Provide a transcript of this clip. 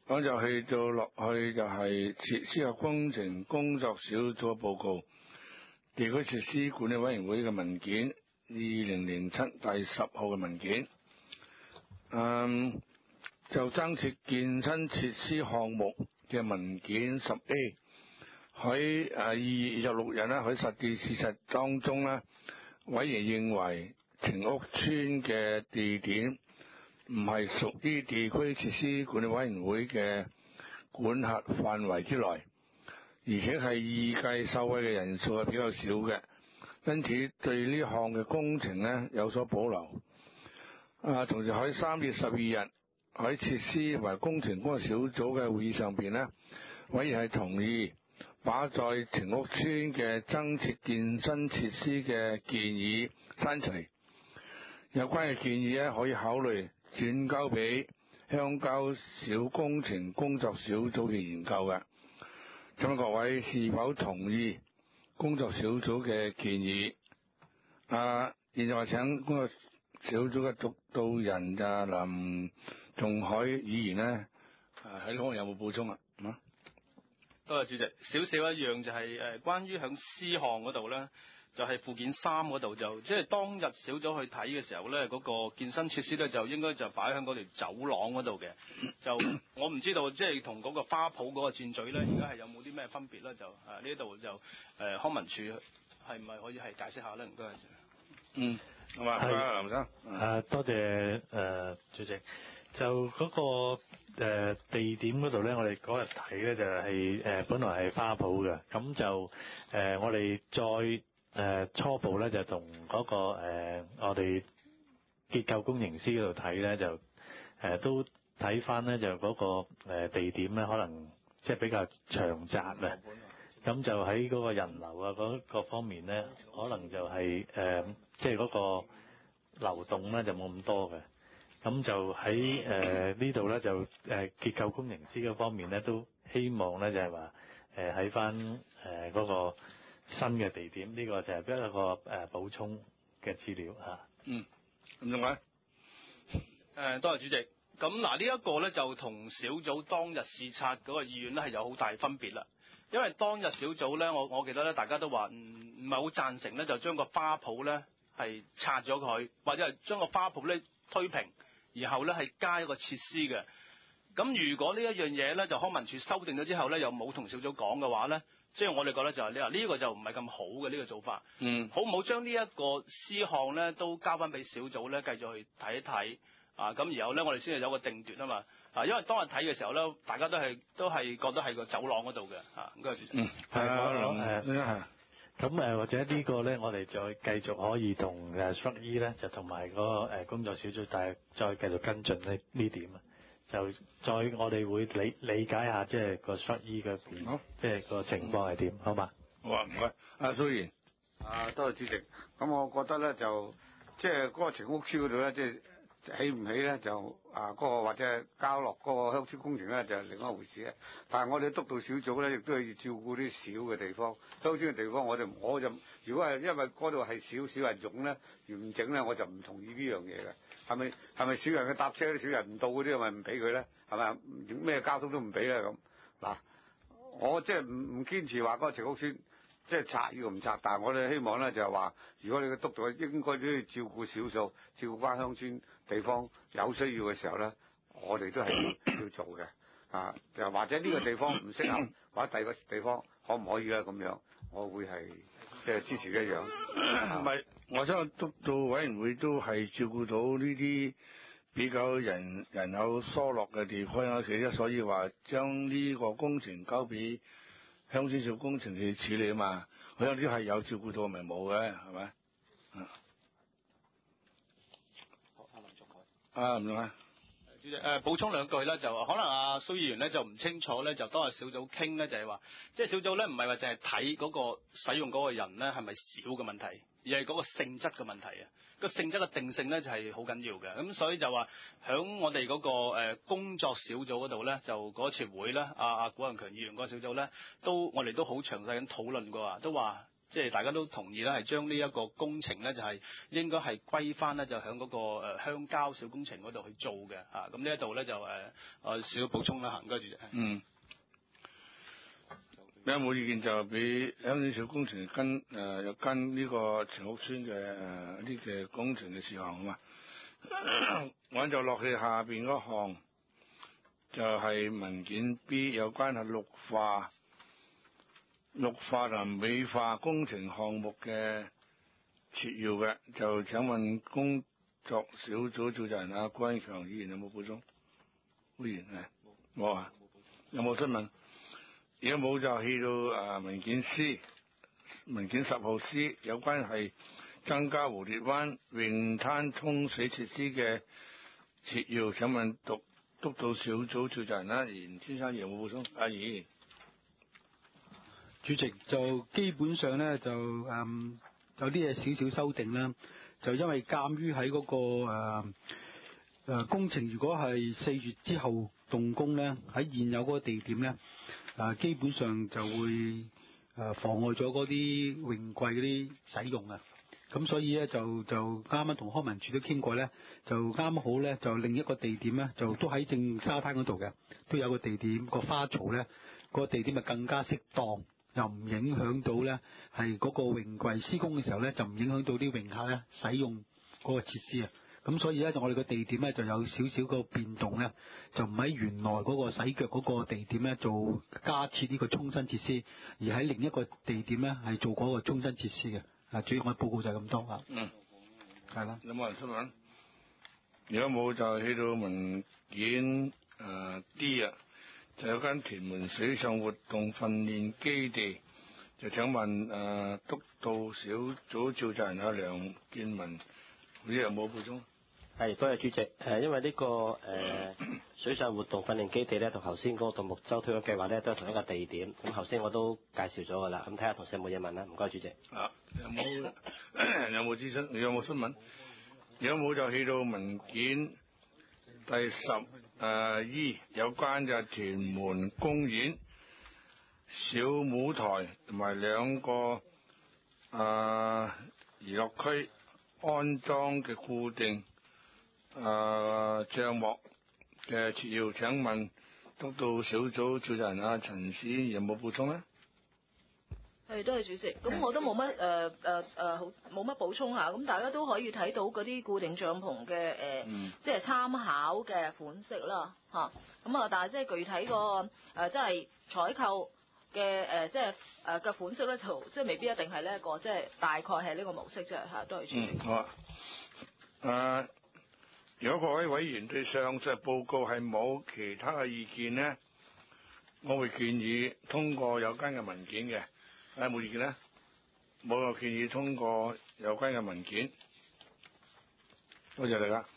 咁就去到落去就係設施及工程工作小組嘅報告，地區設施管理委員會嘅文件2007第10號嘅文件，就增設健身設施項目嘅文件10A， 喺2月26日咧，喺實地視察當中咧，委員認為澄屋村嘅地點唔係屬於地區設施管理委員會嘅管轄範圍之內，而且係預計受惠嘅人數係比較少嘅，因此對呢項嘅工程呢有所保留。同時喺3月12日喺設施和工程工作小組嘅會議上邊呢，委員係同意把在澄屋村嘅增設健身設施嘅建議刪除，有關嘅建議呢可以考慮轉交俾鄉郊小工程工作小組去研究嘅。咁各位是否同意工作小組嘅建議？現在請工作小組嘅督導人林仲海議員呢，喺呢方面有冇補充啊？ 多謝主席。少少一樣就係關於響 C 項嗰度呢，就係附件3嗰度，就即係當日小組去睇嘅時候呢，嗰個健身設施呢，就應該就擺喺嗰條走廊嗰度嘅。就我唔知道，即係同嗰個花圃嗰個箭嘴呢，而家係有冇啲咩分別呢？就呢度就康文署係唔係可以係解釋下呢？唔該。 好嘛，林生。 多謝主席。就嗰個地點嗰度咧，我哋嗰日睇咧就係本來係花圃嘅，咁就我哋再初步咧就同嗰個我哋結構工程師嗰度睇咧，就都睇翻咧就嗰個地點咧可能即係比較長窄啊，咁就喺嗰個人流啊嗰各方面咧，可能就係即係嗰個流動咧就冇咁多嘅。咁就喺呢度咧就結構工程師嗰方面咧都希望咧就係話喺翻嗰個新嘅地點，呢個就係一個補充嘅資料嚇。 咁仲有？ 多謝主席。咁嗱，呢一個咧就同小組當日視察嗰個意願咧係有好大分別啦。因為當日小組咧，我記得咧大家都話唔係好贊成咧，就將個花圃咧係拆咗佢，或者係將個花圃咧推平。然後咧係加一個設施嘅，咁如果呢一樣嘢咧就康文署修訂咗之後咧又冇同小組講嘅話咧，即係我哋覺得就係呢個就唔係咁好嘅呢個做法。好唔好將呢一個 C 項咧都交翻俾小組咧繼續去睇一睇咁然後咧我哋先係有個定奪啊嘛因為當日睇嘅時候咧大家都係覺得係個走廊嗰度嘅唔該主席。 咁或者呢個咧，我哋再繼續可以同SWOT E 咧，就同埋個工作小組再繼續跟進呢點啊，就再我哋會理解下即係個 SWOT E 嘅即係個情況係點，好嘛？ 好啊，唔該。蘇議員。 多謝主席。咁我覺得咧就即係嗰個澄屋村嗰度咧，即係起唔起咧就嗰個或者交落嗰個鄉村工程咧就係另一回事咧。但係我哋督導小組咧亦都係照顧啲小嘅地方，鄉村嘅地方我就如果係因為嗰度係少少人用咧完整咧，我就唔同意呢樣嘢嘅。係咪少人去搭車，啲少人唔到嗰啲咪唔俾佢咧？係咪咩交通都唔俾咧咁？嗱，我即係唔堅持話嗰個澄屋村即係拆要唔拆，但係我哋希望咧就係話，如果你嘅督導應該都要照顧少數，照顧翻鄉村地方有需要嘅時候咧，我哋都係要做嘅就或者呢個地方唔適合，或者第二個地方可唔可以咧咁樣，我會係即係支持一樣。 唔係，我相信督導委員會都係照顧到呢啲比較人口疏落嘅地方啊，其實所以話將呢個工程交俾鄉村小工程去處理啊嘛，佢有啲係有照顧到，咪冇嘅，係咪？林總主席補充兩句啦，就可能蘇議員咧就唔清楚咧，就當日小組傾咧就係話，即係小組咧唔係話淨係睇嗰個使用嗰個人咧係咪少嘅問題，而係嗰個性質嘅問題啊。個性質嘅定性咧就係好緊要嘅，咁所以就話響我哋嗰個工作小組嗰度咧，就嗰次會咧，古仁強議員嗰個小組咧，我哋都好詳細咁討論過都話即係大家都同意啦，係將呢一個工程咧就係應該係歸翻咧就喺嗰個鄉郊小工程嗰度去做嘅嚇。咁呢一度咧就少少補充啦嚇，唔該主席。 有冇意見就俾鄉村小工程又跟呢個前屋村嘅呢嘅工程嘅事項啊嘛？我就落去下邊嗰項，就係文件 B 有關係綠化同美化工程項目嘅設要嘅，就請問工作小組召集人阿關英強議員有冇補充？議員係冇啊？有冇新聞？如果冇就去到文件 C， 文件10號 C 有關係增加蝴蝶灣泳灘沖水設施嘅設要，請問督導小組召集人啦，嚴先生有冇補充？阿嚴主席就基本上咧就有啲嘢少少修訂啦，就因為鑑於喺嗰個工程如果係4月之後動工咧，喺現有嗰個地點咧基本上就會妨礙咗嗰啲泳櫃嗰啲使用啊。咁所以咧就啱啱同康文署都傾過咧，就啱好咧就另一個地點咧就都喺正沙灘嗰度嘅，都有個地點個花槽咧，個地點咪更加適當，又唔影響到咧係嗰個泳櫃施工嘅時候咧就唔影響到啲泳客咧使用嗰個設施啊。咁所以咧，我哋個地點咧就有少少個變動咧，就唔喺原來嗰個洗腳嗰個地點咧做加設呢個沖身設施，而喺另一個地點咧係做嗰個沖身設施嘅。主要我嘅報告就係咁多啊。係啦。 有冇人新聞？如果冇就去到文件D 啊，就有間屯門水上活動訓練基地，就請問督導小組召集人阿梁建文，你有冇補充？ 係，多謝主席。因為呢個水上活動訓練基地咧，同頭先嗰個獨木舟推廣計劃咧，都係同一個地點。咁頭先我都介紹咗㗎啦。咁睇下同事有冇嘢問啦。唔該，主席。 有冇諮詢？有冇新聞？如果冇就去到文件第10E 有關嘅屯門公園小舞台同埋2個娛樂區安裝嘅固定帳幕嘅設要，請問督導小組召集人阿陳思有冇補充咧？ 係，多謝主席。咁我都冇乜冇乜補充下。咁大家都可以睇到嗰啲固定帳篷嘅即係參考嘅款式啦，嚇。咁啊，但係即係具體個即係採購嘅即係嘅款式咧，就即係未必一定係呢一個，即係大概係呢個模式啫嚇。多謝主席。 好啊。如果各位委員對上述報告係冇其他嘅意見呢，我會建議通過有關嘅文件嘅。有冇意見呢？冇，就建議通過有關嘅文件。多謝大家。